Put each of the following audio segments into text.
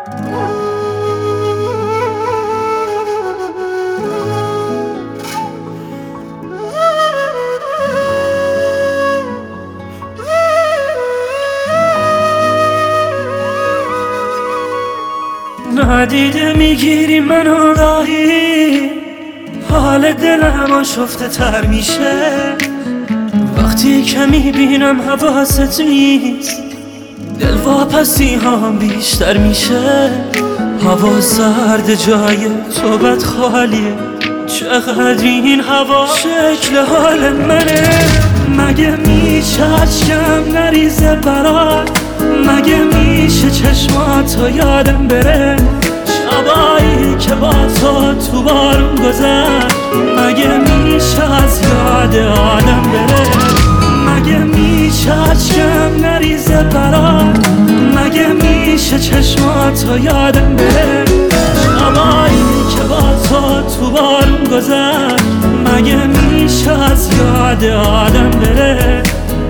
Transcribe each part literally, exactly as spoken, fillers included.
ندیده میگیری منو راهی، حال دلم آشفته تر میشه وقتی که میبینم حواست نیست، دل واپسی هم بیشتر میشه. هوا سرد جای تو بد خالیه، چقدر این هوا شکل حال منه. مگه میشه اشکم نریزه برات، مگه میشه چشماتو یادم بره، شبایی که با تو تو بارون گذشت، مگه میشه از یاد آدم بره. مگه میشه اشکم نریزه برات، مگه میشه چشماتو یادم بره، شبایی که با تو تو بارون گذشت، مگه میشه از یاد آدم بره.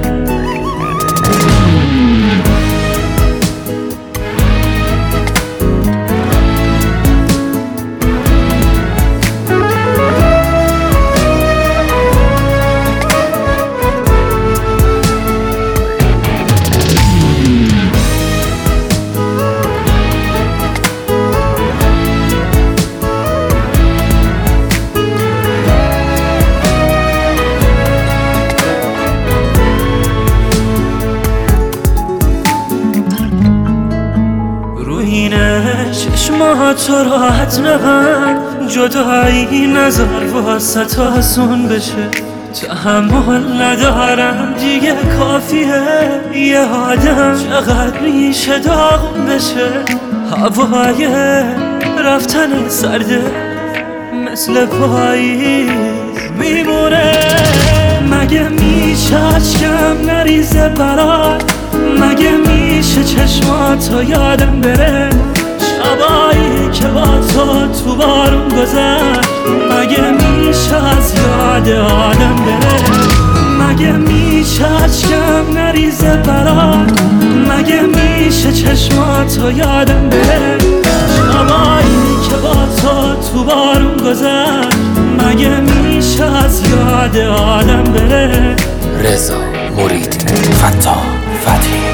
چشماتو راحت نبند، جدایی نذار واسه تو آسون بشه، تحمل ندارم دیگه کافیه یه آدم چقدر میشه داغون بشه. هوای رفتن سرده مثل پاییز میمونه، مگه میشه اشکم نریزه برات، مگه میشه چشماتو یادم بره، شبایی که با تو تو بارون گذشت، مگه میشه از یاد آدم بره. مگه میشه اشکم نریزه برات، مگه میشه چشماتو یادم بره، شبایی که با تو تو بارون گذشت، مگه میشه از یاد آدم بره. رضا مرید فتاح فتحی